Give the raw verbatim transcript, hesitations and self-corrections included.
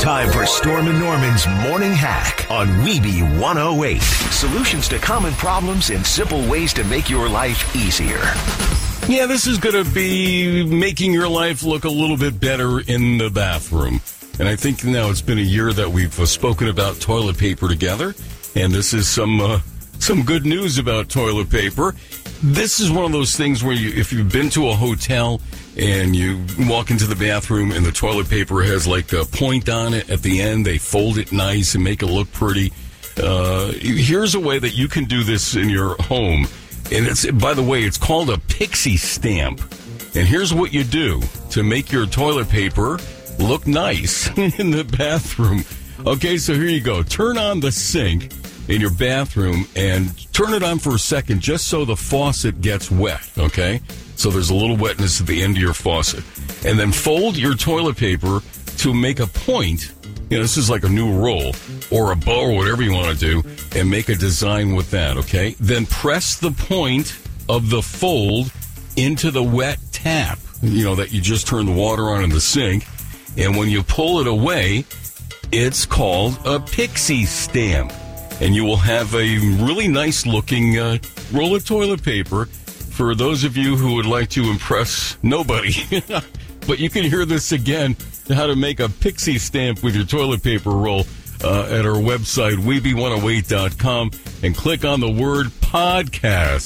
Time for Storm and Norman's Morning Hack on Weeby one oh eight. Solutions to common problems and simple ways to make your life easier. Yeah, this is going to be making your life look a little bit better in the bathroom. And I think now it's been a year that we've uh, spoken about toilet paper together. And this is some uh, some good news about toilet paper. This is one of those things where you, if you've been to a hotel and you walk into the bathroom and the toilet paper has like a point on it at the end, they fold it nice and make it look pretty. Uh, here's a way that you can do this in your home. And it's, by the way, it's called a pixie stamp. And here's what you do to make your toilet paper look nice in the bathroom. Okay, so here you go. Turn on the sink in your bathroom and turn it on for a second just so the faucet gets wet, okay? So there's a little wetness at the end of your faucet. And then fold your toilet paper to make a point. You know, this is like a new roll or a bow or whatever you want to do, and make a design with that, okay? Then press the point of the fold into the wet tap, you know, that you just turned the water on in the sink. And when you pull it away, it's called a pixie stamp. And you will have a really nice-looking uh, roll of toilet paper for those of you who would like to impress nobody. But you can hear this again, how to make a pixie stamp with your toilet paper roll uh, at our website, weeby one oh eight dot com, and click on the word podcast.